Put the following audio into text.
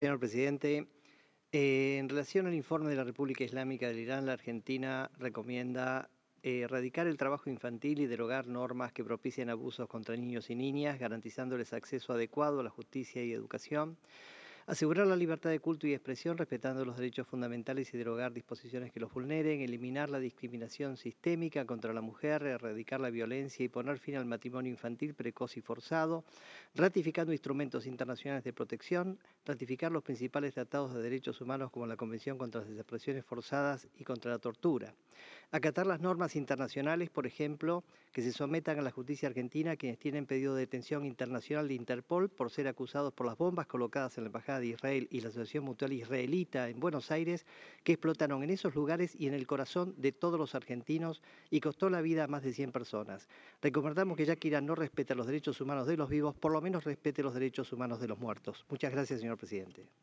Señor presidente, en relación al informe de la República Islámica del Irán, la Argentina recomienda erradicar el trabajo infantil y derogar normas que propician abusos contra niños y niñas, garantizándoles acceso adecuado a la justicia y educación. Asegurar la libertad de culto y expresión respetando los derechos fundamentales y derogar disposiciones que los vulneren, eliminar la discriminación sistémica contra la mujer, erradicar la violencia y poner fin al matrimonio infantil precoz y forzado, ratificando instrumentos internacionales de protección, ratificar los principales tratados de derechos humanos como la Convención contra las Desapariciones Forzadas y contra la Tortura. Acatar las normas internacionales, por ejemplo, que se sometan a la justicia argentina quienes tienen pedido de detención internacional de Interpol por ser acusados por las bombas colocadas en la Embajada de Israel y la Asociación Mutual Israelita en Buenos Aires, que explotaron en esos lugares y en el corazón de todos los argentinos y costó la vida a más de 100 personas. Recomendamos que ya que Irán no respeta los derechos humanos de los vivos, por lo menos respete los derechos humanos de los muertos. Muchas gracias, señor presidente.